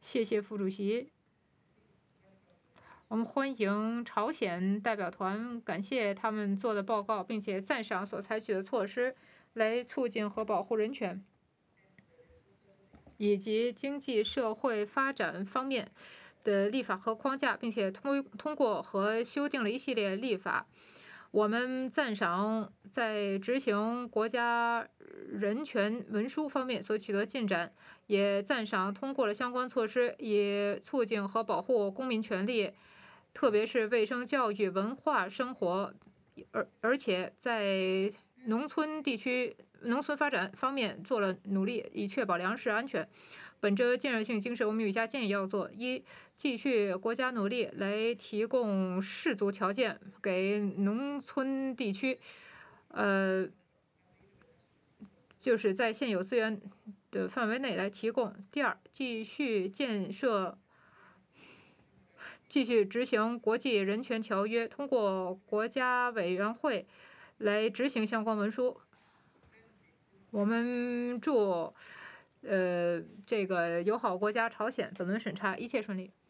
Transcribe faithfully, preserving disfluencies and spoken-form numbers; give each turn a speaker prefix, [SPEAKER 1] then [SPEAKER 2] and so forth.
[SPEAKER 1] 谢谢副主席。我们欢迎朝鲜代表团，感谢他们做的报告，并且赞赏所采取的措施，来促进和保护人权，以及经济社会发展方面的立法和框架，并且通通过和修订了一系列立法。我们赞赏在执行国家人权文书方面所取得进展，也赞赏通过了相关措施，以促进和保护公民权利，特别是卫生、教育、文化、生活，而而且在农村地区、农村发展方面做了努力，以确保粮食安全。本着建设性精神，我们有以下建议要做：一、继续国家努力来提供适足条件给农村地区，呃，就是在现有资源的范围内来提供。第二，继续建设。继续执行国际人权条约，通过国家委员会来执行相关文书。我们祝呃这个友好国家朝鲜本轮审查一切顺利。